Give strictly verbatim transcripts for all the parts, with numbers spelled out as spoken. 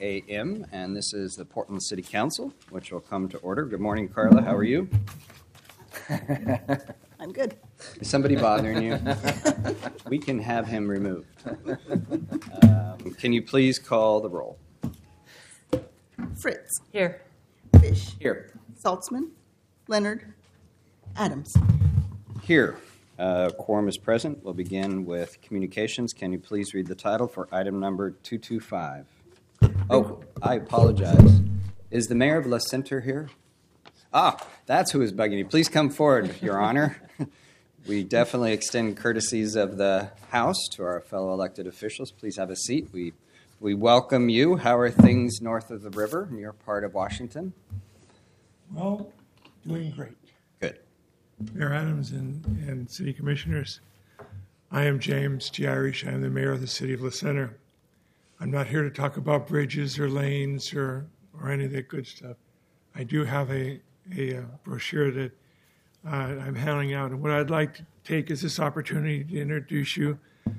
a m, and this is the Portland City Council, which will come to order. Good morning, Carla. How are you? I'm good. Is somebody bothering you? We can have him removed. Um, can you please call the roll? Fritz. Here. Fish. Here. Saltzman. Leonard. Adams. Here. Uh, quorum is present. We'll begin with communications. Can you please read the title for item number two two five? Oh, I apologize. Is the mayor of La Center here? Ah, that's who is bugging you. Please come forward, Your Honor. We definitely extend courtesies of the House to our fellow elected officials. Please have a seat. We we welcome you. How are things north of the river in your part of Washington? Well, doing great. Good. Mayor Adams and, and city commissioners, I am James G. Irish. I am the mayor of the city of La Center. I'm not here to talk about bridges or lanes or, or any of that good stuff. I do have a, a, a brochure that uh, I'm handing out, and what I'd like to take is this opportunity to introduce you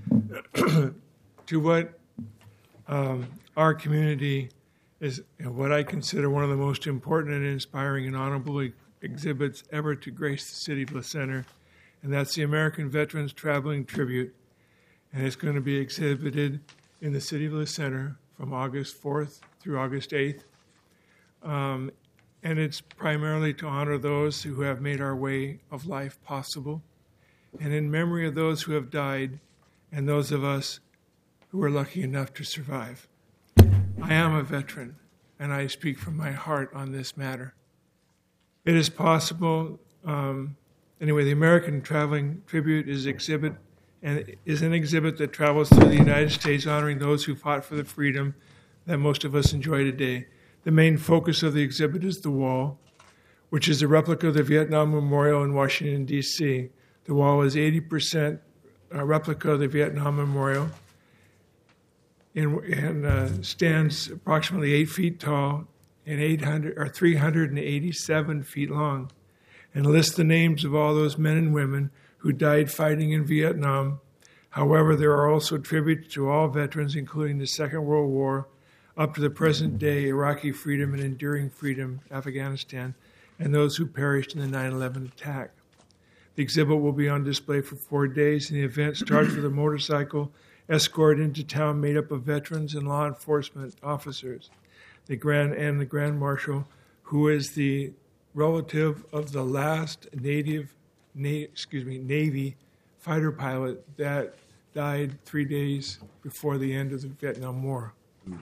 to what um, our community is, you know, what I consider one of the most important and inspiring and honorable exhibits ever to grace the city of La Center, and that's the American Veterans Traveling Tribute, and it's going to be exhibited in the city of La Center from August fourth through August eighth, um, and it's primarily to honor those who have made our way of life possible, and in memory of those who have died and those of us who were lucky enough to survive. I am a veteran, and I speak from my heart on this matter. It is possible, um, anyway, the American Traveling Tribute is exhibit and is an exhibit that travels through the United States honoring those who fought for the freedom that most of us enjoy today. The main focus of the exhibit is the wall, which is a replica of the Vietnam Memorial in Washington, D C. The wall is eighty percent a replica of the Vietnam Memorial and, and uh, stands approximately eight feet tall and eight hundred or three hundred eighty-seven feet long, and lists the names of all those men and women who died fighting in Vietnam. However, there are also tributes to all veterans, including the Second World War, up to the present day Iraqi freedom and enduring freedom, Afghanistan, and those who perished in the nine eleven attack. The exhibit will be on display for four days, and the event starts with a motorcycle escort into town made up of veterans and law enforcement officers. The Grand and the Grand Marshal, who is the relative of the last native, na, excuse me, Navy fighter pilot that died three days before the end of the Vietnam War.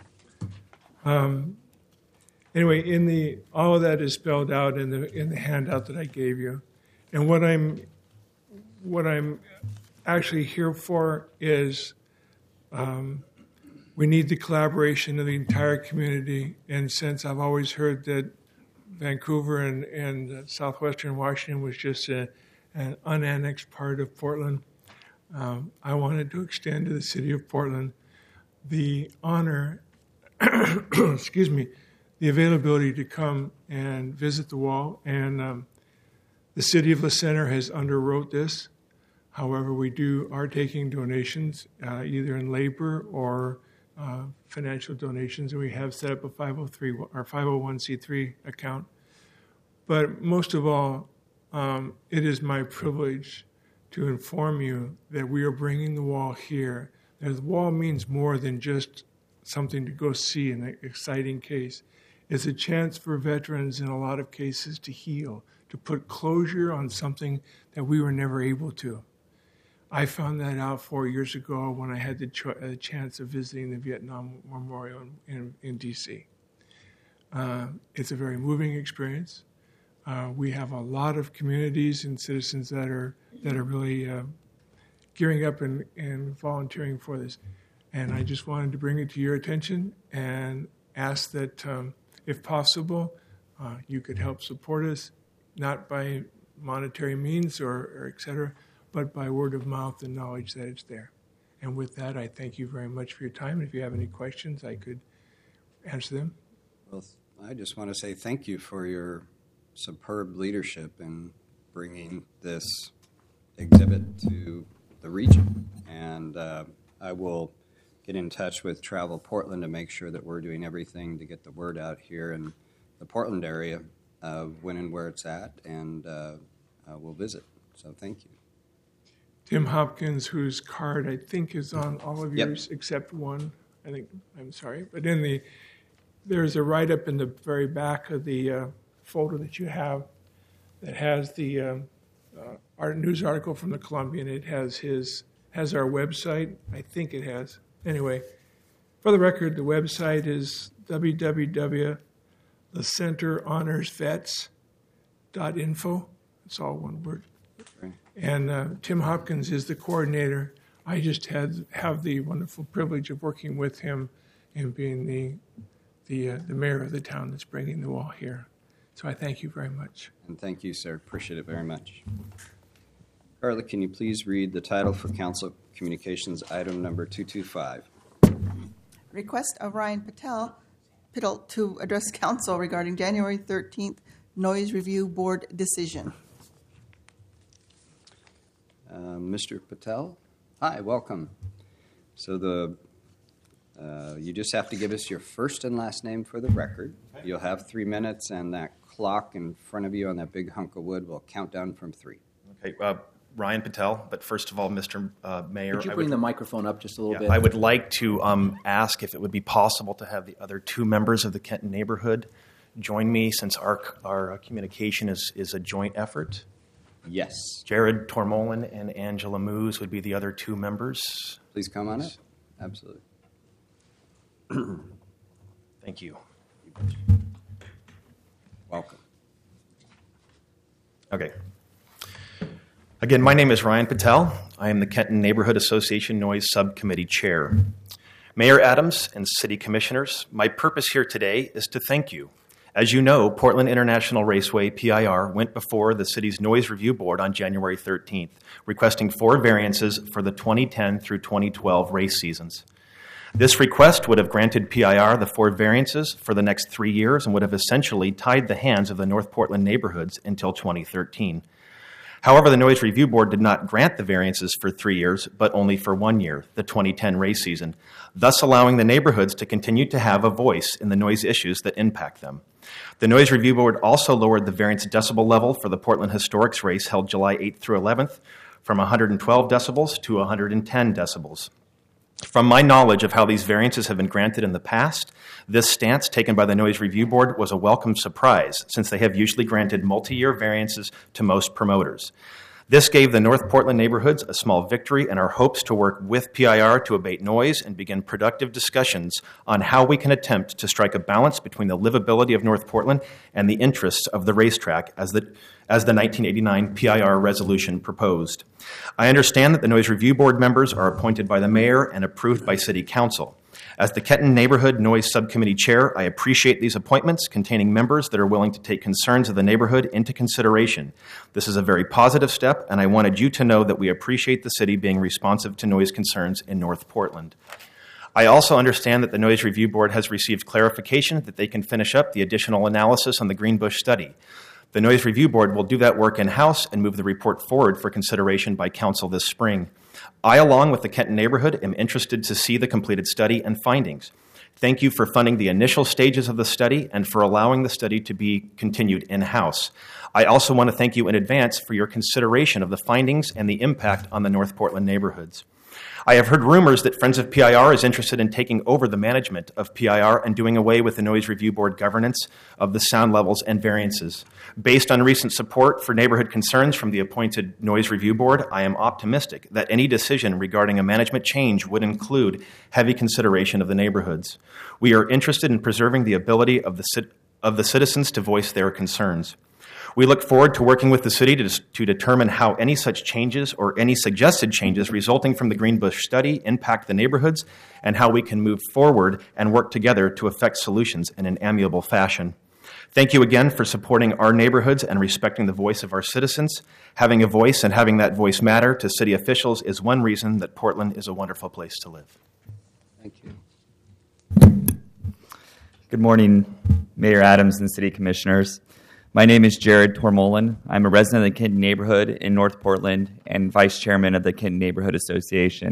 Um, anyway, in the all of that is spelled out in the in the handout that I gave you, and what I'm what I'm actually here for is. Um, We need the collaboration of the entire community, and since I've always heard that Vancouver and, and southwestern Washington was just a, an unannexed part of Portland, um, I wanted to extend to the city of Portland the honor, excuse me, the availability to come and visit the wall. And um, the city of La Center has underwrote this. However, we do are taking donations uh, either in labor or Uh, financial donations, and we have set up a five oh three or five oh one c three account. But most of all, um, it is my privilege to inform you that we are bringing the wall here. Now, the wall means more than just something to go see in an exciting case. It's a chance for veterans in a lot of cases to heal, to put closure on something that we were never able to. I found that out four years ago when I had the ch- uh, chance of visiting the Vietnam Memorial in, in, in D C. Uh, it's a very moving experience. Uh, we have a lot of communities and citizens that are that are really uh, gearing up and, and volunteering for this. And I just wanted to bring it to your attention and ask that, um, if possible, uh, you could help support us, not by monetary means or, or et cetera, but by word of mouth and knowledge that it's there. And with that, I thank you very much for your time. If you have any questions, I could answer them. Well, I just want to say thank you for your superb leadership in bringing this exhibit to the region. And uh, I will get in touch with Travel Portland to make sure that we're doing everything to get the word out here in the Portland area of when and where it's at, and uh, uh, we'll visit. So thank you. Tim Hopkins, whose card I think is on all of Yep. yours except one. I think, I'm sorry. But in the, there's a write-up in the very back of the uh, folder that you have that has the um, uh, art news article from the Columbian. It has his, has our website. I think it has. Anyway, for the record, the website is w w w dot the center honors vets dot info. It's all one word. Right. And uh, Tim Hopkins is the coordinator. I just had have the wonderful privilege of working with him and being the the uh, the mayor of the town that's bringing the wall here. So I thank you very much. And thank you, sir. Appreciate it very much. Carla, can you please read the title for Council Communications item number two two five? Request of Ryan Patel, Pittle to address council regarding January thirteenth Noise Review Board decision. Uh, Mister Patel? Hi, welcome. So the uh, you just have to give us your first and last name for the record. You'll have three minutes, and that clock in front of you on that big hunk of wood will count down from three. Okay, uh, Ryan Patel, but first of all, Mister Uh, Mayor, Could you I bring would, the microphone up just a little yeah, bit? I would like to um, ask if it would be possible to have the other two members of the Kenton neighborhood join me, since our our communication is, is a joint effort. Yes. Jared Tormolin and Angela Moose would be the other two members. Please come on up. Absolutely. Thank you. Welcome. Okay. Again, my name is Ryan Patel. I am the Kenton Neighborhood Association Noise Subcommittee Chair. Mayor Adams and City Commissioners, my purpose here today is to thank you. As you know, Portland International Raceway, P I R, went before the city's Noise Review Board on January thirteenth, requesting four variances for the twenty ten through twenty twelve race seasons. This request would have granted P I R the four variances for the next three years and would have essentially tied the hands of the North Portland neighborhoods until twenty thirteen. However, the Noise Review Board did not grant the variances for three years, but only for one year, the twenty ten race season, thus allowing the neighborhoods to continue to have a voice in the noise issues that impact them. The Noise Review Board also lowered the variance decibel level for the Portland Historics race held July eighth through eleventh from one hundred twelve decibels to one hundred ten decibels. From my knowledge of how these variances have been granted in the past, this stance taken by the Noise Review Board was a welcome surprise, since they have usually granted multi-year variances to most promoters. This gave the North Portland neighborhoods a small victory in our hopes to work with P I R to abate noise and begin productive discussions on how we can attempt to strike a balance between the livability of North Portland and the interests of the racetrack as the, as the nineteen eighty-nine P I R resolution proposed. I understand that the Noise Review Board members are appointed by the mayor and approved by City Council. As the Kenton Neighborhood Noise Subcommittee Chair, I appreciate these appointments containing members that are willing to take concerns of the neighborhood into consideration. This is a very positive step, and I wanted you to know that we appreciate the city being responsive to noise concerns in North Portland. I also understand that the Noise Review Board has received clarification that they can finish up the additional analysis on the Greenbush study. The Noise Review Board will do that work in-house and move the report forward for consideration by Council this spring. I, along with the Kenton neighborhood, am interested to see the completed study and findings. Thank you for funding the initial stages of the study and for allowing the study to be continued in-house. I also want to thank you in advance for your consideration of the findings and the impact on the North Portland neighborhoods. I have heard rumors that Friends of P I R is interested in taking over the management of P I R and doing away with the Noise Review Board governance of the sound levels and variances. Based on recent support for neighborhood concerns from the appointed Noise Review Board, I am optimistic that any decision regarding a management change would include heavy consideration of the neighborhoods. We are interested in preserving the ability of the, of the citizens to voice their concerns. We look forward to working with the city to, to determine how any such changes or any suggested changes resulting from the Greenbush study impact the neighborhoods and how we can move forward and work together to effect solutions in an amiable fashion. Thank you again for supporting our neighborhoods and respecting the voice of our citizens. Having a voice and having that voice matter to city officials is one reason that Portland is a wonderful place to live. Thank you. Good morning, Mayor Adams and City Commissioners. My name is Jared Tormolin. I'm a resident of the Kenton neighborhood in North Portland and Vice Chairman of the Kenton Neighborhood Association.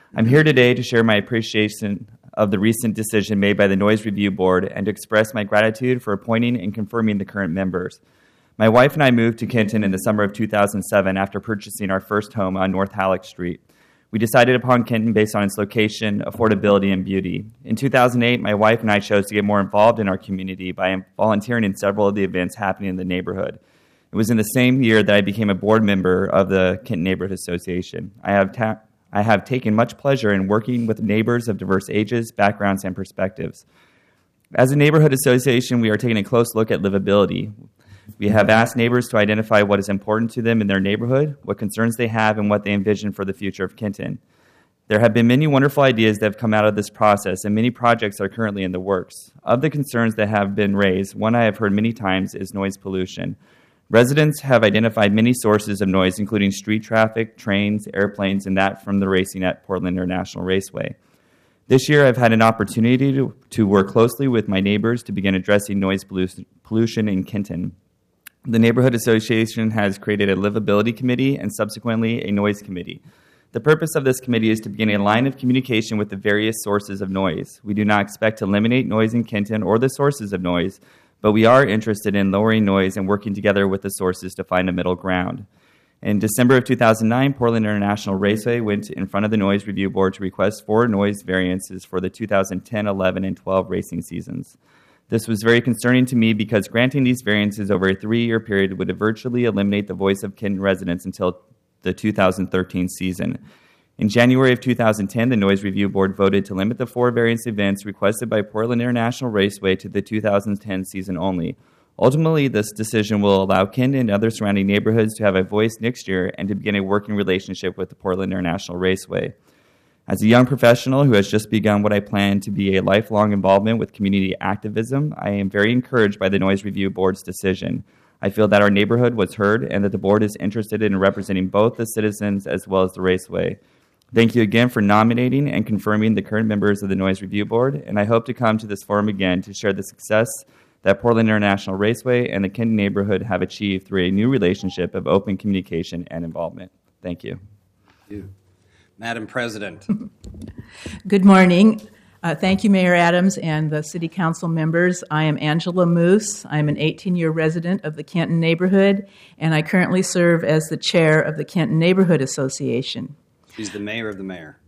I'm here today to share my appreciation of the recent decision made by the Noise Review Board and to express my gratitude for appointing and confirming the current members. My wife and I moved to Kenton in the summer of two thousand seven after purchasing our first home on North Halleck Street. We decided upon Kenton based on its location, affordability, and beauty. In two thousand eight, my wife and I chose to get more involved in our community by volunteering in several of the events happening in the neighborhood. It was in the same year that I became a board member of the Kenton Neighborhood Association. I have ta- I have taken much pleasure in working with neighbors of diverse ages, backgrounds, and perspectives. As a neighborhood association, we are taking a close look at livability. We have asked neighbors to identify what is important to them in their neighborhood, what concerns they have, and what they envision for the future of Kenton. There have been many wonderful ideas that have come out of this process, and many projects are currently in the works. Of the concerns that have been raised, one I have heard many times is noise pollution. Residents have identified many sources of noise, including street traffic, trains, airplanes, and that from the racing at Portland International Raceway. This year, I've had an opportunity to, to work closely with my neighbors to begin addressing noise pollution in Kenton. The Neighborhood Association has created a livability committee and subsequently a noise committee. The purpose of this committee is to begin a line of communication with the various sources of noise. We do not expect to eliminate noise in Kenton or the sources of noise, but we are interested in lowering noise and working together with the sources to find a middle ground. In December of two thousand nine, Portland International Raceway went in front of the Noise Review Board to request four noise variances for the two thousand ten, eleven, and twelve racing seasons. This was very concerning to me because granting these variances over a three-year period would virtually eliminate the voice of Kenton residents until the two thousand thirteen season. In January of two thousand ten, the Noise Review Board voted to limit the four variance events requested by Portland International Raceway to the two thousand ten season only. Ultimately, this decision will allow Kenton and other surrounding neighborhoods to have a voice next year and to begin a working relationship with the Portland International Raceway. As a young professional who has just begun what I plan to be a lifelong involvement with community activism, I am very encouraged by the Noise Review Board's decision. I feel that our neighborhood was heard and that the board is interested in representing both the citizens as well as the raceway. Thank you again for nominating and confirming the current members of the Noise Review Board, and I hope to come to this forum again to share the success that Portland International Raceway and the Kenton neighborhood have achieved through a new relationship of open communication and involvement. Thank you. Thank you. Madam President. Good morning. Uh, thank you, Mayor Adams and the City Council members. I am Angela Moose. I'm an eighteen-year resident of the Kenton neighborhood, and I currently serve as the chair of the Kenton Neighborhood Association. She's the mayor of the mayor.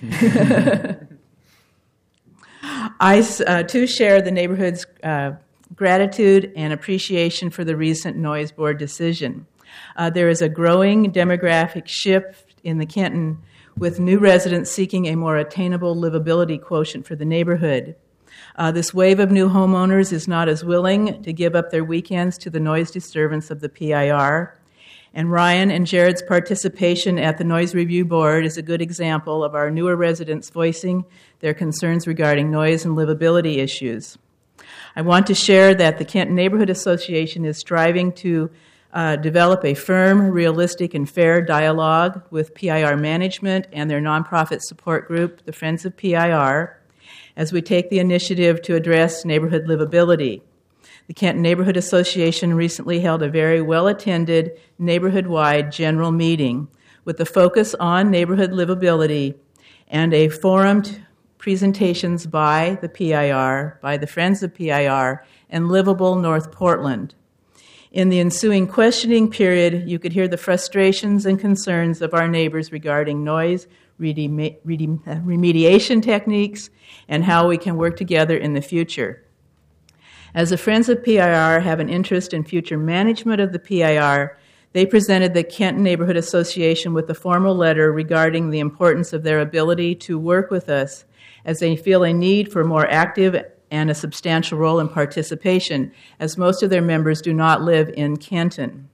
I, uh, too, share the neighborhood's uh, gratitude and appreciation for the recent Noise Board decision. Uh, there is a growing demographic shift in the Kenton, with new residents seeking a more attainable livability quotient for the neighborhood. Uh, this wave of new homeowners is not as willing to give up their weekends to the noise disturbance of the P I R. And Ryan and Jared's participation at the Noise Review Board is a good example of our newer residents voicing their concerns regarding noise and livability issues. I want to share that the Kenton Neighborhood Association is striving to Uh, develop a firm, realistic, and fair dialogue with P I R management and their nonprofit support group, the Friends of P I R, as we take the initiative to address neighborhood livability. The Kenton Neighborhood Association recently held a very well-attended neighborhood-wide general meeting with the focus on neighborhood livability and a forum t- presentations by the P I R, by the Friends of P I R, and Livable North Portland. In the ensuing questioning period, you could hear the frustrations and concerns of our neighbors regarding noise, remedi- remediation techniques, and how we can work together in the future. As the Friends of P I R have an interest in future management of the P I R, they presented the Kenton Neighborhood Association with a formal letter regarding the importance of their ability to work with us as they feel a need for more active and a substantial role in participation, as most of their members do not live in Kenton.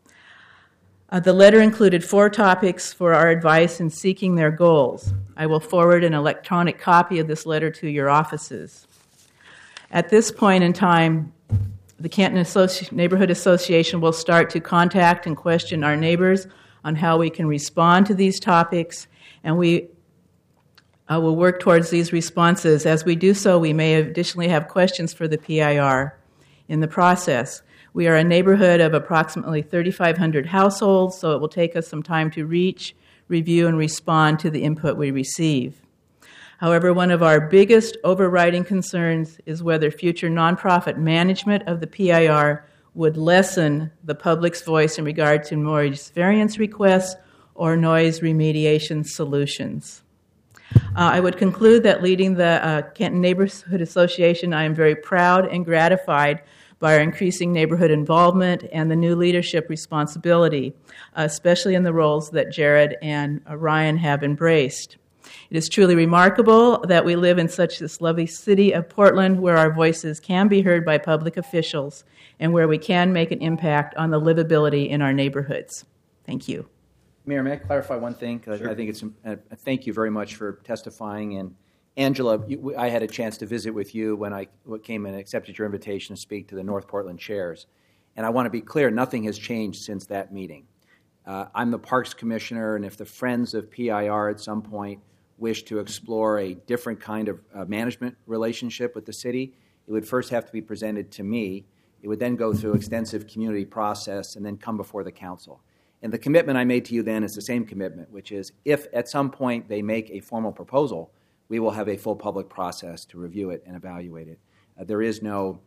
Uh, the letter included four topics for our advice in seeking their goals. I will forward an electronic copy of this letter to your offices. At this point in time, the Kenton Associ- Neighborhood Association will start to contact and question our neighbors on how we can respond to these topics, and we Uh, we'll work towards these responses. As we do so, we may additionally have questions for the P I R in the process. We are a neighborhood of approximately thirty-five hundred households, so it will take us some time to reach, review and respond to the input we receive. However, one of our biggest overriding concerns is whether future nonprofit management of the P I R would lessen the public's voice in regard to noise variance requests or noise remediation solutions. Uh, I would conclude that leading the uh, Kenton Neighborhood Association, I am very proud and gratified by our increasing neighborhood involvement and the new leadership responsibility, uh, especially in the roles that Jared and uh, Ryan have embraced. It is truly remarkable that we live in such this lovely city of Portland where our voices can be heard by public officials and where we can make an impact on the livability in our neighborhoods. Thank you. Mayor, may I clarify one thing? Because Sure. I think it's. Uh, thank you very much for testifying. And Angela, you, I had a chance to visit with you when I came and accepted your invitation to speak to the North Portland chairs. And I want to be clear: nothing has changed since that meeting. Uh, I'm the Parks Commissioner, and if the Friends of P I R at some point wish to explore a different kind of uh, management relationship with the city, it would first have to be presented to me. It would then go through extensive community process and then come before the council. And the commitment I made to you then is the same commitment, which is if at some point they make a formal proposal, we will have a full public process to review it and evaluate it. Uh, there is no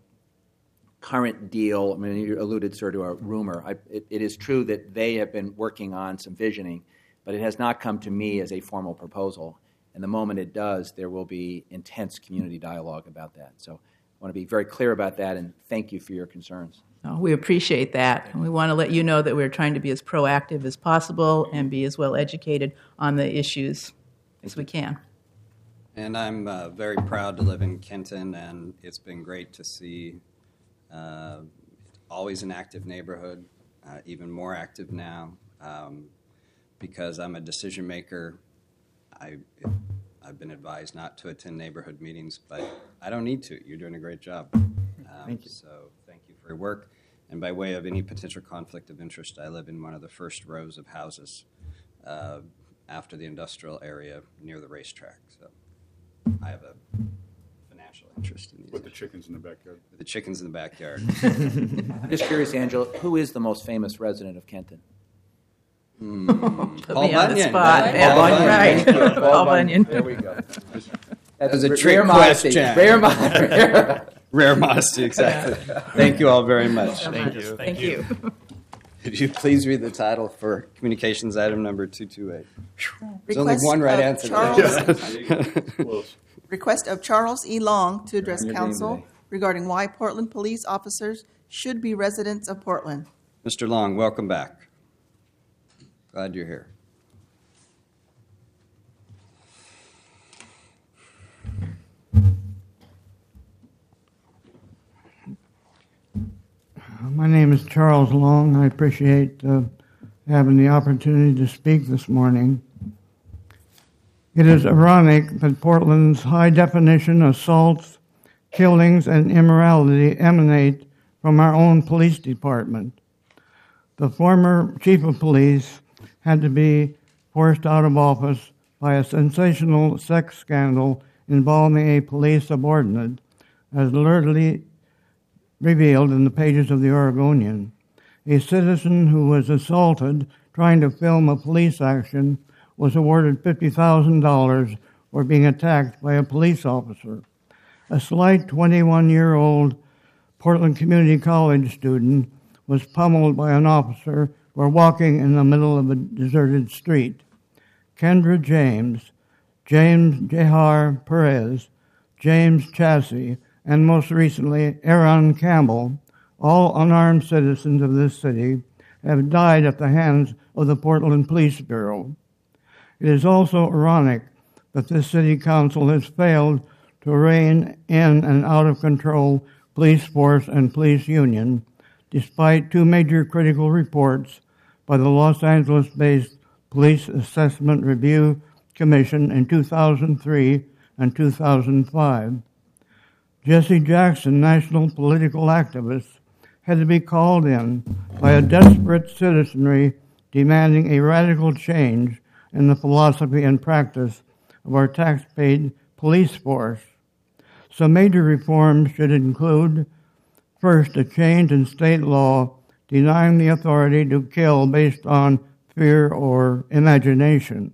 current deal. I mean, you alluded, sir, to a rumor. I, it, it is true that they have been working on some visioning, but it has not come to me as a formal proposal. And the moment it does, there will be intense community dialogue about that. So I want to be very clear about that, and thank you for your concerns. Oh, we appreciate that. And we want to let you know that we're trying to be as proactive as possible and be as well educated on the issues as we can. And I'm uh, very proud to live in Kenton, and it's been great to see uh, always an active neighborhood, uh, even more active now. Um, because I'm a decision maker, I, I've been advised not to attend neighborhood meetings, but I don't need to. You're doing a great job. Um, Thank you. So thank you for your work. And by way of any potential conflict of interest, I live in one of the first rows of houses uh, after the industrial area near the racetrack. So I have a financial interest in these. With the issues. chickens in the backyard. With the chickens in the backyard. I'm just curious, Angela, who is the most famous resident of Kenton? Mm. Put Paul me on the Bunyan. spot. Paul Yeah, Bunyan. right. Thank you. Paul Bunyan. There we go. That was a rare trick modesty. question. Rare modesty. Rare modesty, exactly. Thank you all very much. Thank you. Thank you. Could you please read the title for communications item number two two eight? There's only Request one right of answer. Charles- Close. Request of Charles E. Long to address Your name council today. regarding why Portland police officers should be residents of Portland. Mister Long, welcome back. Glad you're here. My name is Charles Long. I appreciate uh, having the opportunity to speak this morning. It is ironic that Portland's high-definition assaults, killings, and immorality emanate from our own police department. The former chief of police had to be forced out of office by a sensational sex scandal involving a police subordinate, as alertly revealed in the pages of the Oregonian. A citizen who was assaulted trying to film a police action was awarded fifty thousand dollars for being attacked by a police officer. A slight twenty-one-year-old Portland Community College student was pummeled by an officer for walking in the middle of a deserted street. Kendra James, James Jehar Perez, James Chassie, and most recently, Aaron Campbell, all unarmed citizens of this city, have died at the hands of the Portland Police Bureau. It is also ironic that this city council has failed to rein in an out-of-control police force and police union, despite two major critical reports by the Los Angeles-based Police Assessment Review Commission in two thousand three and two thousand five. Jesse Jackson, national political activist, had to be called in by a desperate citizenry demanding a radical change in the philosophy and practice of our tax-paid police force. Some major reforms should include, first, a change in state law denying the authority to kill based on fear or imagination.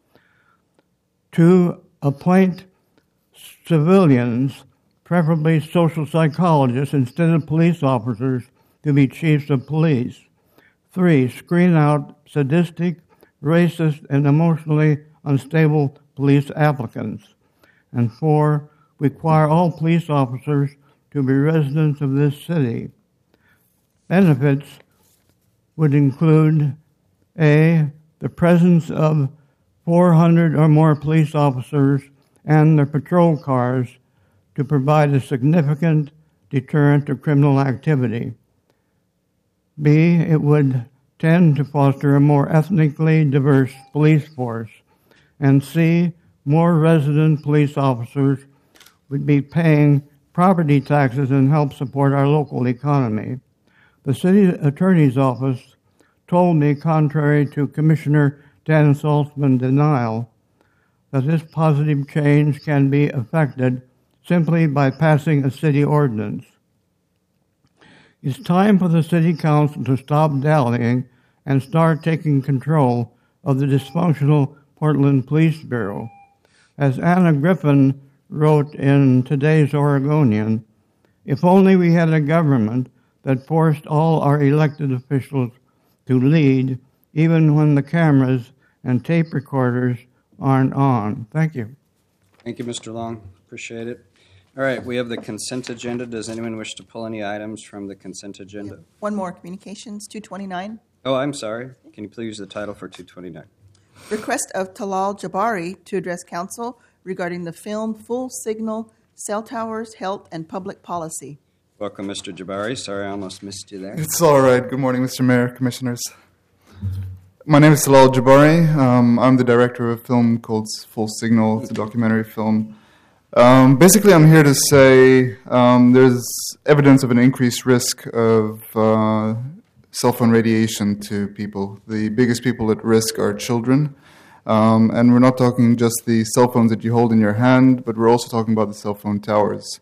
To appoint civilians, preferably social psychologists, instead of police officers, to be chiefs of police. Three, screen out sadistic, racist, and emotionally unstable police applicants. And four, require all police officers to be residents of this city. Benefits would include A, the presence of four hundred or more police officers and their patrol cars to provide a significant deterrent to criminal activity. B, it would tend to foster a more ethnically diverse police force. And C, more resident police officers would be paying property taxes and help support our local economy. The city attorney's office told me, contrary to Commissioner Dan Saltzman's denial, that this positive change can be effected simply by passing a city ordinance. It's time for the City Council to stop dallying and start taking control of the dysfunctional Portland Police Bureau. As Anna Griffin wrote in today's Oregonian, if only we had a government that forced all our elected officials to lead, even when the cameras and tape recorders aren't on. Thank you. Thank you, Mister Long. Appreciate it. All right, we have the consent agenda. Does anyone wish to pull any items from the consent agenda? One more, Communications two twenty-nine. Oh, I'm sorry. Can you please use the title for two twenty-nine? Request of Talal Jabari to address council regarding the film Full Signal, Cell Towers, Health, and Public Policy. Welcome, Mister Jabari. Sorry I almost missed you there. It's all right. Good morning, Mister Mayor, Commissioners. My name is Talal Jabari. Um, I'm the director of a film called Full Signal. It's a documentary film. Um, basically, I'm here to say um, there's evidence of an increased risk of uh, cell phone radiation to people. The biggest people at risk are children. Um, and we're not talking just the cell phones that you hold in your hand, but we're also talking about the cell phone towers.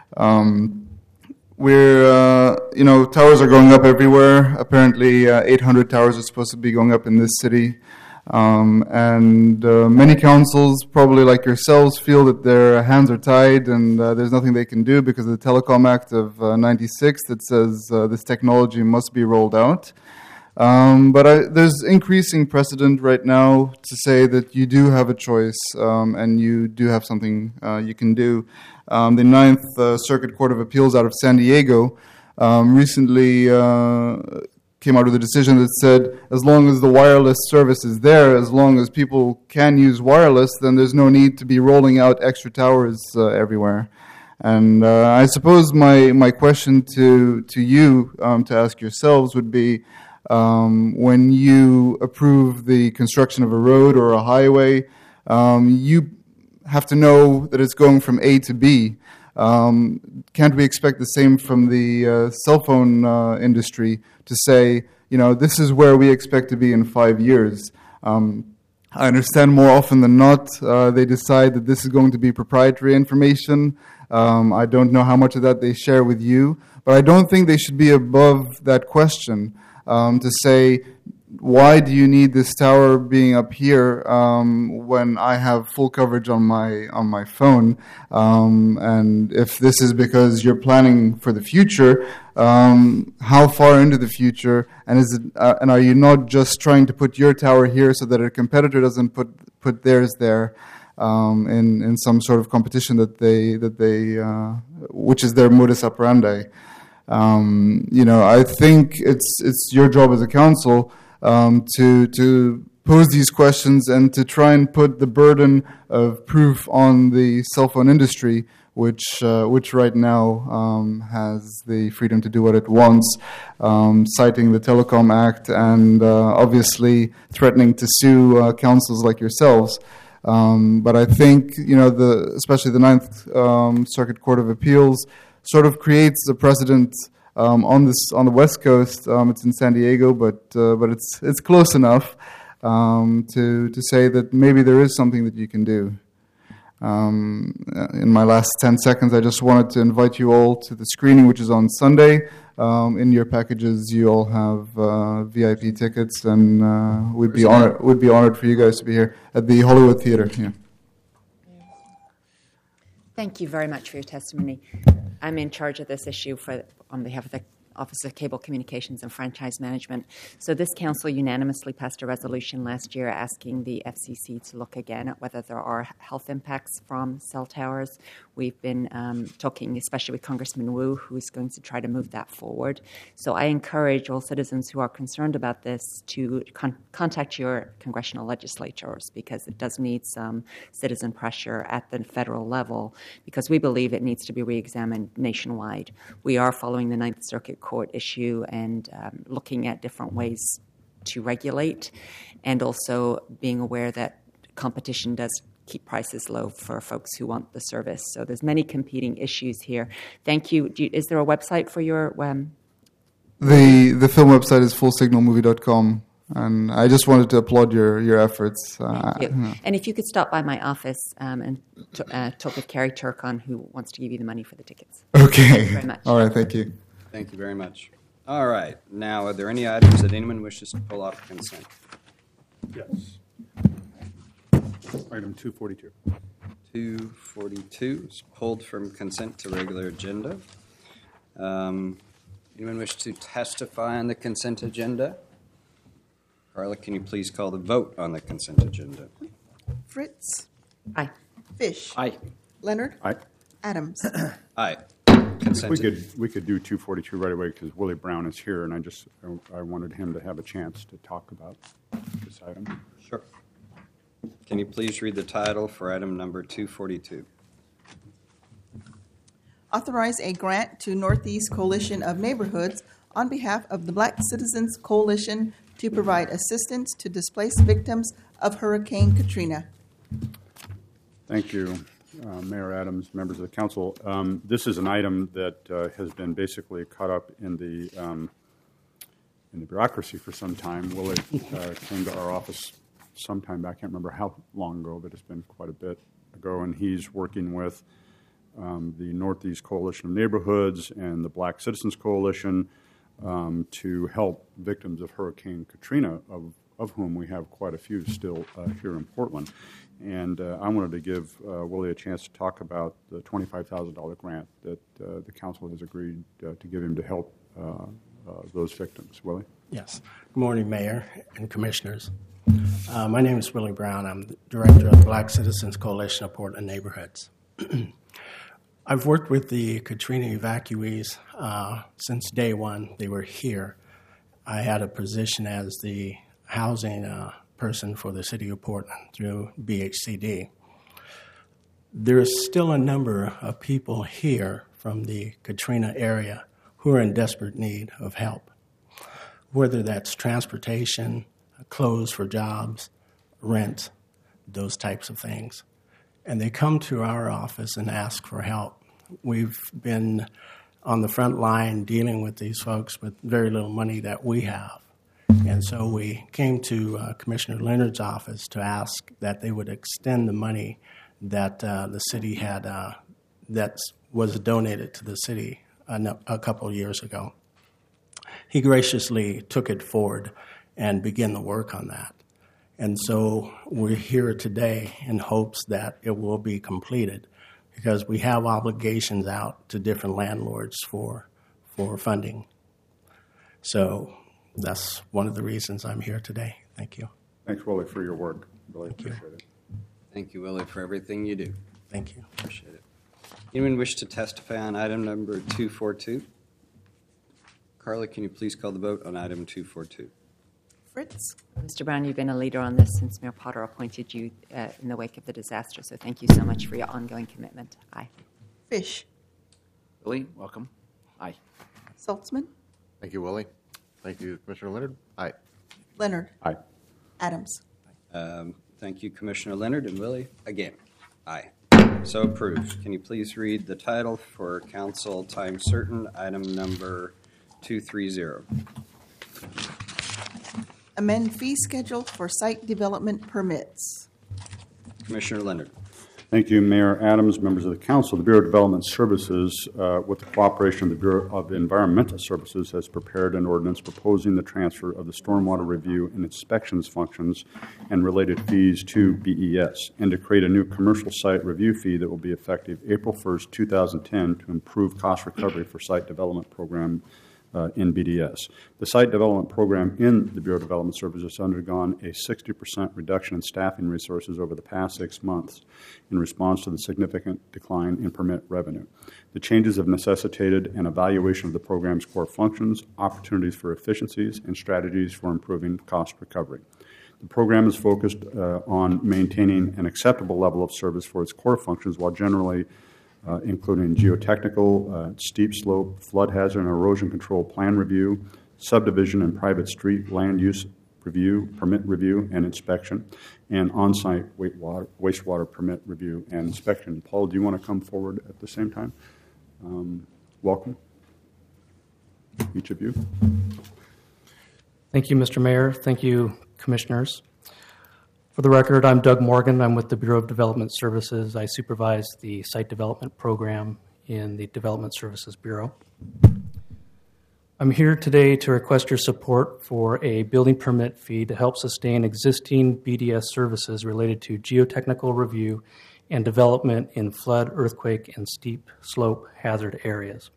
Um, we're, uh, you know, towers are going up everywhere. Apparently, uh, eight hundred towers are supposed to be going up in this city. Um, and uh, many councils, probably like yourselves, feel that their hands are tied and uh, there's nothing they can do because of the Telecom Act of uh, ninety-six that says uh, this technology must be rolled out. Um, but I, there's increasing precedent right now to say that you do have a choice um, and you do have something uh, you can do. Um, the Ninth uh, Circuit Court of Appeals out of San Diego um, recently uh, came out with a decision that said as long as the wireless service is there, as long as people can use wireless, then there's no need to be rolling out extra towers uh, everywhere. And uh, I suppose my, my question to, to you um, to ask yourselves would be, Um, when you approve the construction of a road or a highway, um, you have to know that it's going from A to B. Um, can't we expect the same from the uh, cell phone uh, industry to say, you know, this is where we expect to be in five years? Um, I understand more often than not, uh, they decide that this is going to be proprietary information. Um, I don't know how much of that they share with you, but I don't think they should be above that question. Um, to say, why do you need this tower being up here um, when I have full coverage on my on my phone? Um, and if this is because you're planning for the future, um, how far into the future? And is it? Uh, and are you not just trying to put your tower here so that a competitor doesn't put put theirs there um, in in some sort of competition that they that they uh, which is their modus operandi? Um, you know, I think it's it's your job as a council um, to to pose these questions and to try and put the burden of proof on the cell phone industry, which uh, which right now um, has the freedom to do what it wants, um, citing the Telecom Act and uh, obviously threatening to sue uh, councils like yourselves. Um, but I think you know the especially the Ninth um, Circuit Court of Appeals sort of creates a precedent um, on this on the West Coast. Um, it's in San Diego, but uh, but it's it's close enough um, to to say that maybe there is something that you can do. Um, in my last ten seconds, I just wanted to invite you all to the screening, which is on Sunday. Um, in your packages, you all have uh, V I P tickets, and uh, we'd be honored. We'd be honored for you guys to be here at the Hollywood Theater. Yeah. Thank you very much for your testimony. I'm in charge of this issue for on behalf of the Office of Cable Communications and Franchise Management. So this council unanimously passed a resolution last year asking the F C C to look again at whether there are health impacts from cell towers. We've been um, talking, especially with Congressman Wu, who is going to try to move that forward. So I encourage all citizens who are concerned about this to con- contact your congressional legislatures, because it does need some citizen pressure at the federal level, because we believe it needs to be re-examined nationwide. We are following the Ninth Circuit Court issue and um, looking at different ways to regulate, and also being aware that competition does keep prices low for folks who want the service. So there's many competing issues here. Thank you. Do you is there a website for your... Um... The the film website is full signal movie dot com, and I just wanted to applaud your, your efforts. Uh, Thank you. yeah. And if you could stop by my office um, and t- uh, talk with Carrie Turcon, who wants to give you the money for the tickets. Okay. Thank you very much. All right, thank you. Thank you very much. All right. Now, are there any items that anyone wishes to pull off consent? Yes. Item two forty-two. two forty-two is pulled from consent to regular agenda. Um, anyone wish to testify on the consent agenda? Carla, can you please call the vote on the consent agenda? Fritz. Aye. Fish. Aye. Leonard. Aye. Adams. Aye. If Consent. we could, we could do two forty-two right away because Willie Brown is here, and I just, I wanted him to have a chance to talk about this item. Sure. Can you please read the title for item number two forty-two? Authorize a grant to Northeast Coalition of Neighborhoods on behalf of the Black Citizens Coalition to provide assistance to displaced victims of Hurricane Katrina. Thank you, uh, Mayor Adams, members of the council. Um, this is an item that uh, has been basically caught up in the um, in the bureaucracy for some time. Willie uh, came to our office sometime back. I can't remember how long ago, but it's been quite a bit ago, and he's working with um, the Northeast Coalition of Neighborhoods and the Black Citizens Coalition um, to help victims of Hurricane Katrina, of, of whom we have quite a few still uh, here in Portland. And uh, I wanted to give uh, Willie a chance to talk about the twenty-five thousand dollars grant that uh, the council has agreed uh, to give him to help uh, uh, those victims. Willie? Yes. Good morning, Mayor and Commissioners. Uh, my name is Willie Brown. I'm the Director of the Black Citizens Coalition of Portland Neighborhoods. I've worked with the Katrina evacuees uh, since day one. They were here. I had a position as the housing uh, person for the city of Portland through B H C D. There's still a number of people here from the Katrina area who are in desperate need of help, whether that's transportation, clothes for jobs, rent, those types of things. And they come to our office and ask for help. We've been on the front line dealing with these folks with very little money that we have. And so we came to uh, Commissioner Leonard's office to ask that they would extend the money that uh, the city had, uh, that was donated to the city a, no, a couple of years ago. He graciously took it forward and began the work on that. And so we're here today in hopes that it will be completed, because we have obligations out to different landlords for for funding. So that's one of the reasons I'm here today. Thank you. Thanks, Willie, for your work. Really Thank you. appreciate it. Thank you, Willie, for everything you do. Thank you. Appreciate it. Anyone wish to testify on item number two forty-two? Carla, can you please call the vote on item two forty-two? Fritz. Mister Brown, you've been a leader on this since Mayor Potter appointed you uh, in the wake of the disaster, so thank you so much for your ongoing commitment. Aye. Fish. Willie, welcome. Aye. Saltzman. Thank you, Willie. Thank you, Commissioner Leonard. Aye. Leonard. Aye. Adams. Um, thank you, Commissioner Leonard, and Willie, again, aye. So approved. Can you please read the title for council time certain, item number two thirty? Amend fee schedule for site development permits. Commissioner Leonard. Thank you, Mayor Adams, members of the council. The Bureau of Development Services, uh, with the cooperation of the Bureau of Environmental Services, has prepared an ordinance proposing the transfer of the stormwater review and inspections functions and related fees to B E S, and to create a new commercial site review fee that will be effective April first, two thousand ten, to improve cost recovery for site development program Uh, in B D S. The site development program in the Bureau of Development Services has undergone a sixty percent reduction in staffing resources over the past six months in response to the significant decline in permit revenue. The changes have necessitated an evaluation of the program's core functions, opportunities for efficiencies, and strategies for improving cost recovery. The program is focused uh, on maintaining an acceptable level of service for its core functions while generally Uh, including geotechnical, uh, steep slope, flood hazard and erosion control plan review, subdivision and private street land use review, permit review and inspection, and on-site wastewater, wastewater permit review and inspection. Paul, do you want to come forward at the same time? Um, welcome, each of you. Thank you, Mister Mayor. Thank you, Commissioners. For the record, I'm Doug Morgan. I'm with the Bureau of Development Services. I supervise the site development program in the Development Services Bureau. I'm here today to request your support for a building permit fee to help sustain existing B D S services related to geotechnical review and development in flood, earthquake, and steep slope hazard areas.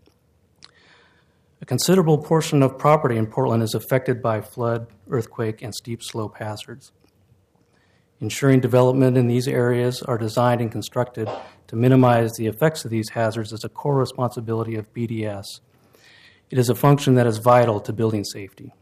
A considerable portion of property in Portland is affected by flood, earthquake, and steep slope hazards. Ensuring development in these areas are designed and constructed to minimize the effects of these hazards is a core responsibility of B D S. It is a function that is vital to building safety.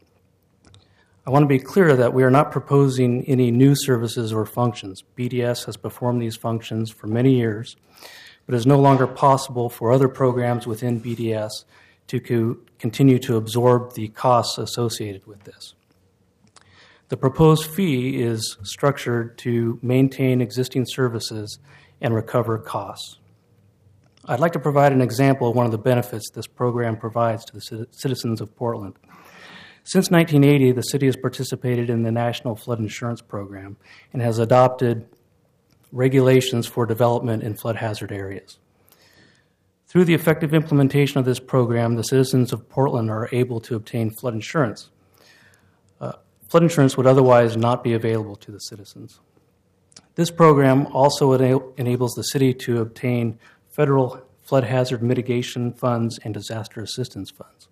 I want to be clear that we are not proposing any new services or functions. B D S has performed these functions for many years, but it is no longer possible for other programs within B D S to co- continue to absorb the costs associated with this. The proposed fee is structured to maintain existing services and recover costs. I'd like to provide an example of one of the benefits this program provides to the citizens of Portland. Since nineteen eighty, the city has participated in the National Flood Insurance Program and has adopted regulations for development in flood hazard areas. Through the effective implementation of this program, the citizens of Portland are able to obtain flood insurance. Uh, Flood insurance would otherwise not be available to the citizens. This program also ena- enables the city to obtain federal flood hazard mitigation funds and disaster assistance funds.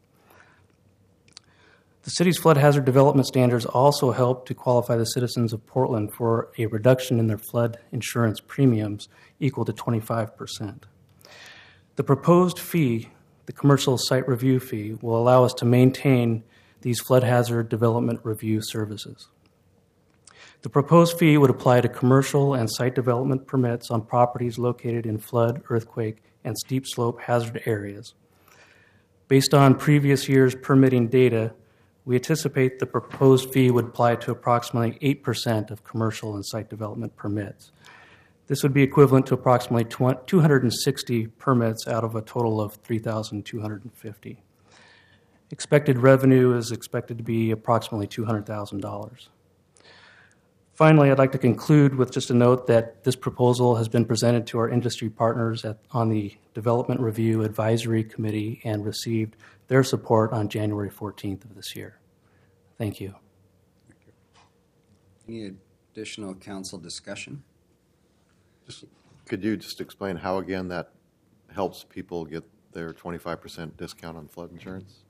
The city's flood hazard development standards also help to qualify the citizens of Portland for a reduction in their flood insurance premiums equal to twenty-five percent. The proposed fee, the commercial site review fee, will allow us to maintain these flood hazard development review services. The proposed fee would apply to commercial and site development permits on properties located in flood, earthquake, and steep slope hazard areas. Based on previous year's permitting data, we anticipate the proposed fee would apply to approximately eight percent of commercial and site development permits. This would be equivalent to approximately two hundred sixty permits out of a total of three thousand two hundred fifty. Expected revenue is expected to be approximately two hundred thousand dollars. Finally, I'd like to conclude with just a note that this proposal has been presented to our industry partners at, on the Development Review Advisory Committee and received their support on January fourteenth of this year. Thank you. Thank you. Any additional council discussion? Just, could you just explain how, again, that helps people get their twenty-five percent discount on flood insurance?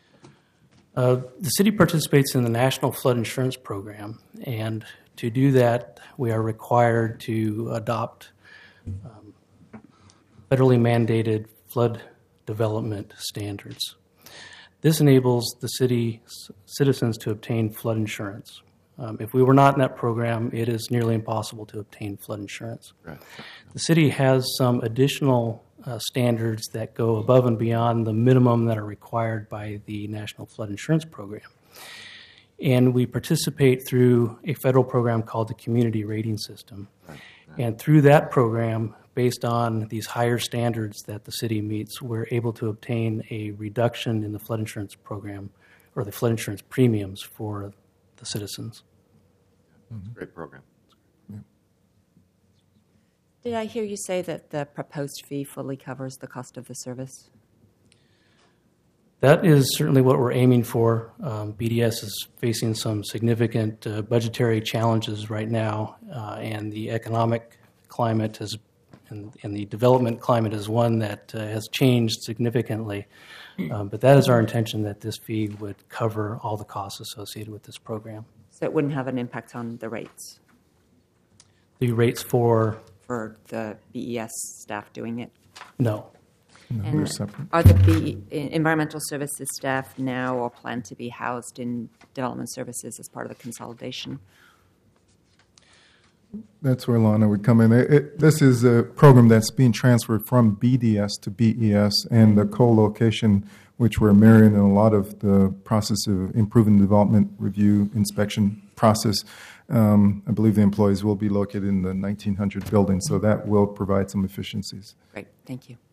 Uh, the city participates in the National Flood Insurance Program, and to do that, we are required to adopt um, federally mandated flood development standards. This enables the city citizens to obtain flood insurance. Um, if we were not in that program, it is nearly impossible to obtain flood insurance. Right. The city has some additional uh, standards that go above and beyond the minimum that are required by the National Flood Insurance Program. And we participate through a federal program called the Community Rating System. Right. Right. And through that program, based on these higher standards that the city meets, we're able to obtain a reduction in the flood insurance program or the flood insurance premiums for the citizens. It's a great program. Did I hear you say that the proposed fee fully covers the cost of the service? That is certainly what we're aiming for. Um, B D S is facing some significant uh, budgetary challenges right now, uh, and the economic climate has, and, and the development climate is one that uh, has changed significantly. Um, but that is our intention, that this fee would cover all the costs associated with this program. So it wouldn't have an impact on the rates The rates for for the B E S staff doing it? no. No, And they're separate. are the B, environmental services staff now or plan to be housed in development services as part of the consolidation? That's where Lana would come in. It, it, this is a program that's being transferred from B D S to B E S, and the co-location, which we're mirroring in a lot of the process of improving the development review inspection process. Um, I believe the employees will be located in the nineteen hundred building, so that will provide some efficiencies. Great, thank you.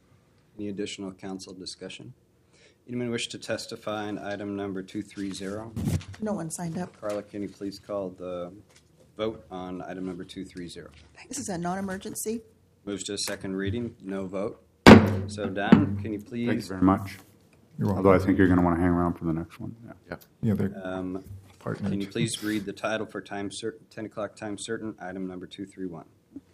Any additional council discussion? Anyone wish to testify on item number two three zero? No one signed up. Carla, can you please call the vote on item number two three zero? This is a non-emergency. Moves to a second reading, no vote. So, Don, can you please? Thank you very much. You're welcome. Although I think you're going to want to hang around for the next one. Yeah. Yeah. Yeah, they're Um, partnered. Can you please read the title for time certain, ten o'clock time certain, item number two three one?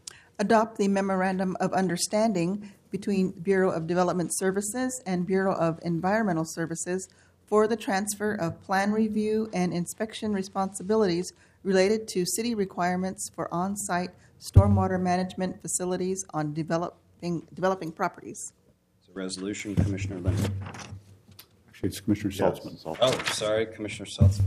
Adopt the Memorandum of Understanding between Bureau of Development Services and Bureau of Environmental Services for the transfer of plan review and inspection responsibilities related to city requirements for on-site stormwater management facilities on developing developing properties. It's a resolution, Commissioner Leonard. Actually, it's Commissioner Saltzman. Saltzman. Oh, sorry, Commissioner Saltzman.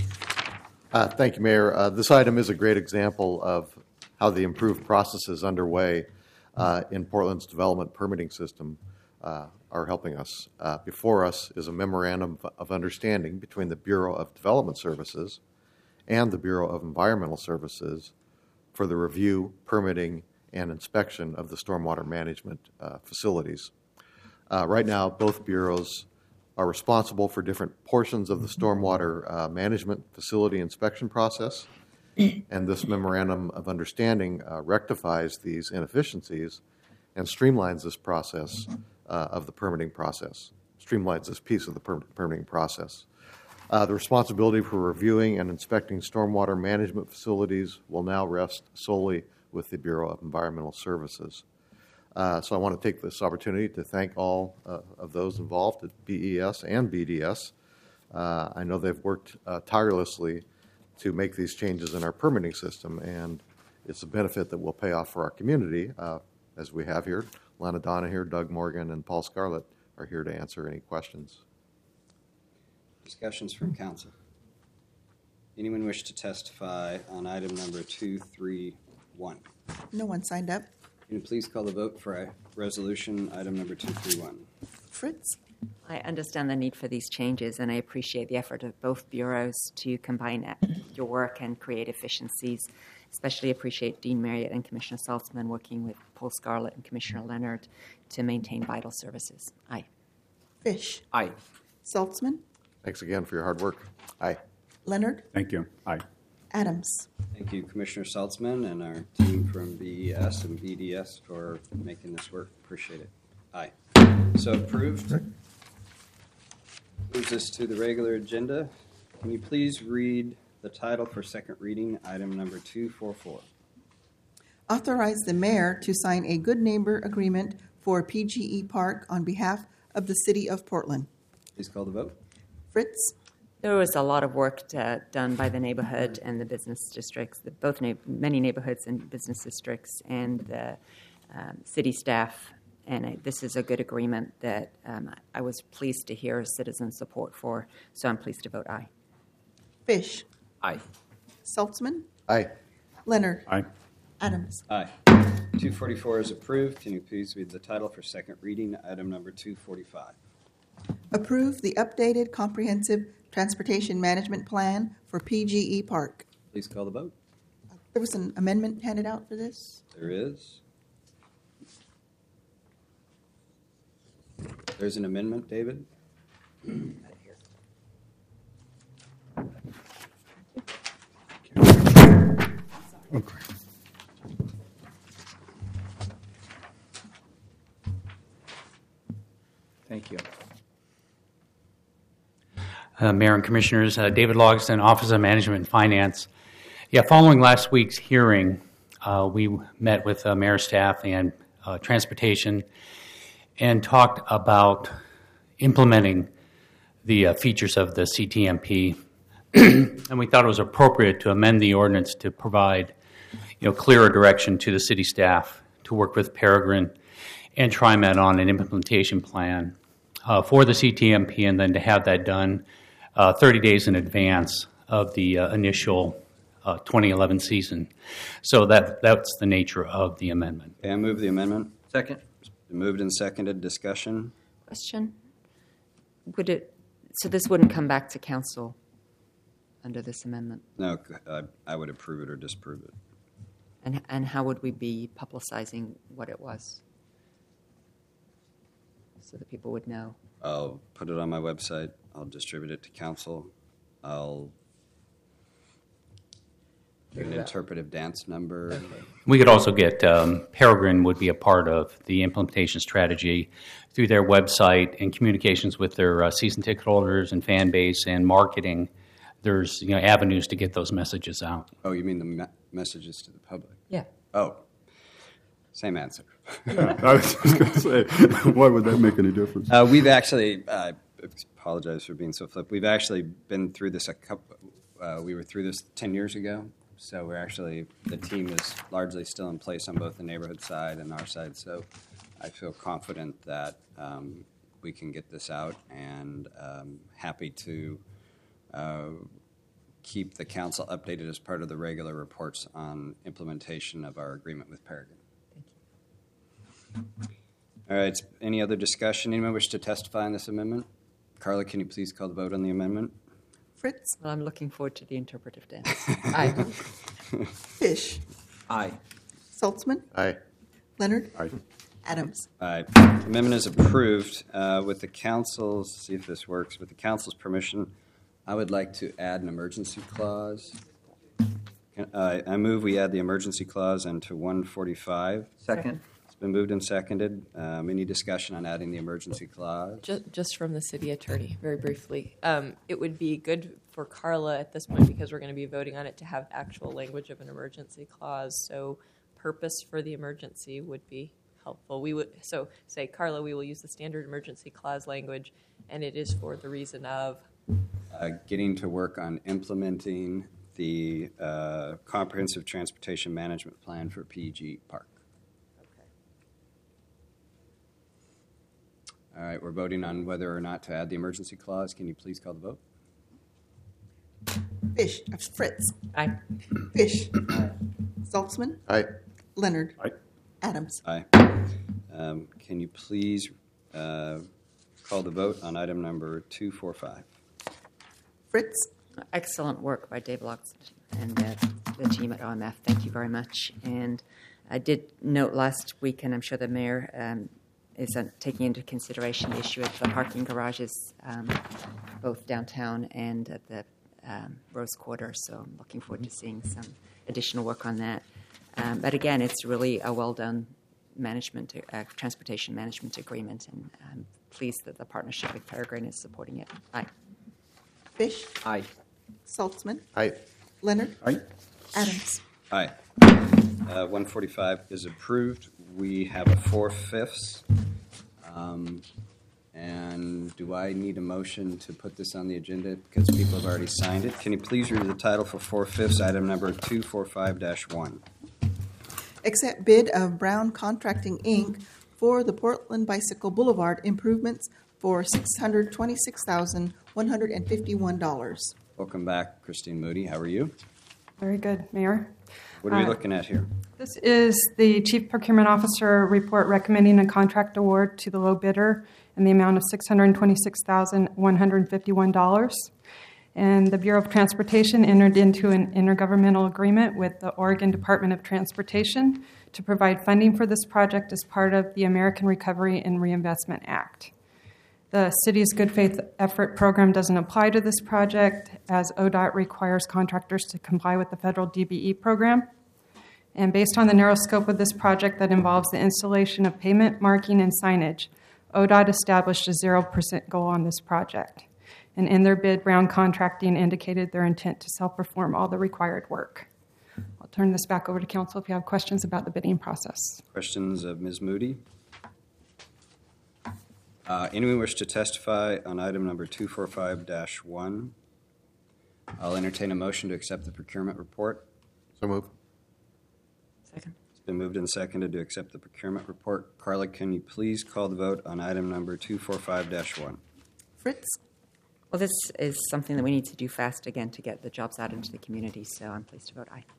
Uh, Thank you, Mayor. Uh, This item is a great example of how the improved processes underway uh, in Portland's development permitting system uh, are helping us. Uh, Before us is a memorandum of understanding between the Bureau of Development Services and the Bureau of Environmental Services for the review, permitting, and inspection of the stormwater management uh, facilities. Uh, Right now, both bureaus are responsible for different portions of the stormwater uh, management facility inspection process, and this memorandum of understanding uh, rectifies these inefficiencies and streamlines this process uh, of the permitting process, streamlines this piece of the per- permitting process. Uh, the responsibility for reviewing and inspecting stormwater management facilities will now rest solely with the Bureau of Environmental Services. Uh, so I want to take this opportunity to thank all uh, of those involved at B E S and B D S. Uh, I know they've worked uh, tirelessly to make these changes in our permitting system, and it's a benefit that will pay off for our community, uh, as we have here. Lana Donna here, Doug Morgan, and Paul Scarlett are here to answer any questions. Discussions from council. Anyone wish to testify on item number two three one? No one signed up. Can you please call the vote for a resolution, item number two three one? Fritz? I understand the need for these changes, and I appreciate the effort of both bureaus to combine your work and create efficiencies. Especially appreciate Dean Marriott and Commissioner Saltzman working with Paul Scarlett and Commissioner Leonard to maintain vital services. Aye. Fish? Aye. Saltzman? Thanks again for your hard work. Aye. Leonard? Thank you. Aye. Adams? Thank you, Commissioner Saltzman, and our team from B E S and B D S for making this work. Appreciate it. Aye. So approved. Moves us to the regular agenda. Can you please read the title for second reading, item number two four four? Authorize the mayor to sign a good neighbor agreement for P G E Park on behalf of the city of Portland. Please call the vote. Fritz? There was a lot of work to, done by the neighborhood and the business districts, the, both na- many neighborhoods and business districts, and the um, city staff. And I, this is a good agreement that um, I was pleased to hear citizen support for, so I'm pleased to vote aye. Fish? Aye. Saltzman? Aye. Leonard? Aye. Adams? Aye. two forty-four is approved. Can you please read the title for second reading, item number two forty-five? Approve the updated comprehensive transportation management plan for P G E Park. Please call the vote. There was an amendment handed out for this. There is. There's an amendment, David? Okay. Thank you. Uh, Mayor and Commissioners, uh, David Logston, Office of Management and Finance. Yeah, following last week's hearing, uh, we met with uh, Mayor staff and uh, Transportation and talked about implementing the uh, features of the C T M P. And we thought it was appropriate to amend the ordinance to provide, you know, clearer direction to the city staff to work with Peregrine and TriMet on an implementation plan uh, for the C T M P, and then to have that done uh, thirty days in advance of the uh, initial uh, twenty eleven season. So that that's the nature of the amendment. Okay, I move the amendment. Second. It's been moved and seconded. Discussion. Question. Would it, so this wouldn't come back to council under this amendment? No, I, I would approve it or disapprove it. And, and how would we be publicizing what it was? So that people would know. I'll put it on my website. I'll distribute it to council. I'll do an interpretive dance number. We could also get, um, Peregrine would be a part of the implementation strategy through their website and communications with their uh, season ticket holders and fan base and marketing. There's, you know, avenues to get those messages out. Oh, you mean the me- messages to the public? Yeah. Oh, same answer. Yeah, I was just going to say, why would that make any difference? Uh, we've actually, I uh, apologize for being so flip. We've actually been through this a couple. Uh, we were through this ten years ago, so we're actually the team is largely still in place on both the neighborhood side and our side. So I feel confident that um, we can get this out, and um, happy to uh, keep the council updated as part of the regular reports on implementation of our agreement with Peregrine. All right, any other discussion? Anyone wish to testify on this amendment? Carla, can you please call the vote on the amendment? Fritz? Well, I'm looking forward to the interpretive dance. Aye. Fish? Aye. Saltzman? Aye. Leonard? Aye. Adams? Aye. Amendment is approved. Uh, with the council's, see if this works, with the council's permission, I would like to add an emergency clause. Can, uh, I move we add the emergency clause into one forty-five. Second. It's been moved and seconded. Um, any discussion on adding the emergency clause? Just, just from the city attorney, very briefly. Um, it would be good for Carla at this point, because we're going to be voting on it, to have actual language of an emergency clause. So purpose for the emergency would be helpful. We would so say, Carla, we will use the standard emergency clause language, and it is for the reason of Uh, getting to work on implementing the uh, comprehensive transportation management plan for P G Park. All right, we're voting on whether or not to add the emergency clause. Can you please call the vote? Fish? uh, Fritz? Aye. Fish? Aye. Saltzman? Aye. Leonard? Aye. Adams? Aye. Um, can you please uh, call the vote on item number two forty-five? Fritz? Excellent work by Dave Locks and uh, the team at O M F. Thank you very much. And I did note last week, and I'm sure the mayor um, is uh, taking into consideration the issue of the parking garages, um, both downtown and at the um, Rose Quarter. So I'm looking forward to seeing some additional work on that. Um, but again, it's really a well-done management, uh, transportation management agreement, and I'm pleased that the partnership with Peregrine is supporting it. Aye. Fish? Aye. Saltzman? Aye. Leonard? Aye. Adams? Aye. Uh, one forty-five is approved. We have a four-fifths. Um, and do I need a motion to put this on the agenda because people have already signed it? Can you please read the title for four-fifths, item number two forty-five dash one? Accept bid of Brown Contracting, Incorporated for the Portland Bicycle Boulevard improvements for six hundred twenty-six thousand one hundred fifty-one dollars. Welcome back, Christine Moody. How are you? Very good, Mayor. What are we Uh, looking at here? This is the Chief Procurement Officer report recommending a contract award to the low bidder in the amount of six hundred twenty-six thousand one hundred fifty-one dollars. And the Bureau of Transportation entered into an intergovernmental agreement with the Oregon Department of Transportation to provide funding for this project as part of the American Recovery and Reinvestment Act. The city's Good Faith Effort program doesn't apply to this project, as O D O T requires contractors to comply with the federal D B E program. And based on the narrow scope of this project that involves the installation of pavement, marking, and signage, O D O T established a zero percent goal on this project. And in their bid, Brown Contracting indicated their intent to self-perform all the required work. I'll turn this back over to council if you have questions about the bidding process. Questions of Miz Moody? Uh, anyone wish to testify on item number two forty-five dash one? I'll entertain a motion to accept the procurement report. So move. Second. It's been moved and seconded to accept the procurement report. Carla, can you please call the vote on item number two forty-five dash one? Fritz? Well, this is something that we need to do fast again to get the jobs out into the community, so I'm pleased to vote aye.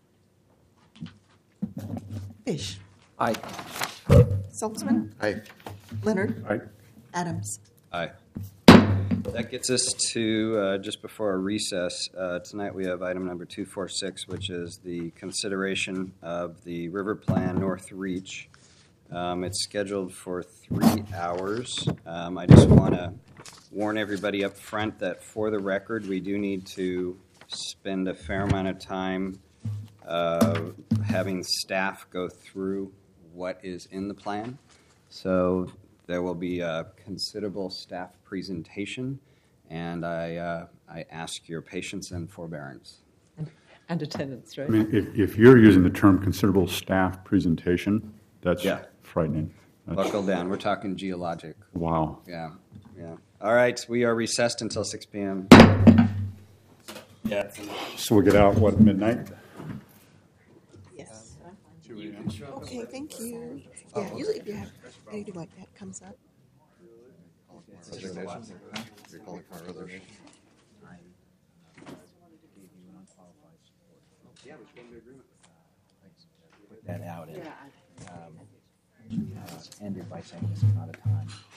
Fish? Aye. Saltzman? Aye. Leonard? Aye. Adams? Aye. That gets us to uh, just before our recess. Uh, tonight we have item number two forty-six, which is the consideration of the River Plan North Reach. Um, it's scheduled for three hours. Um, I just want to warn everybody up front that for the record, we do need to spend a fair amount of time uh, having staff go through what is in the plan. So there will be a considerable staff presentation, and I, uh, I ask your patience and forbearance. And attendance, right? I mean, if, if you're using the term considerable staff presentation, that's Yeah. frightening. That's, Buckle down. We're talking geologic. wow. Yeah, yeah. All right, we are recessed until six p.m. Yeah. So we'll get out, what, midnight? Yes. Okay, thank you. Yeah, usually if you have anything like that comes up. Put that out and um, uh, ended by saying this amount of time.